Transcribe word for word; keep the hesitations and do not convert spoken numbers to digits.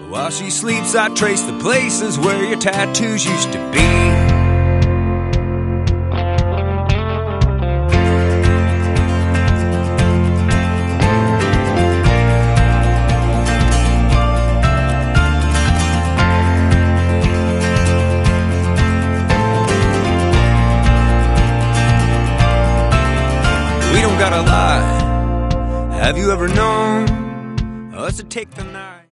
While she sleeps, I trace the places where your tattoos used to be. We don't gotta lie. Have you ever known us to take the night?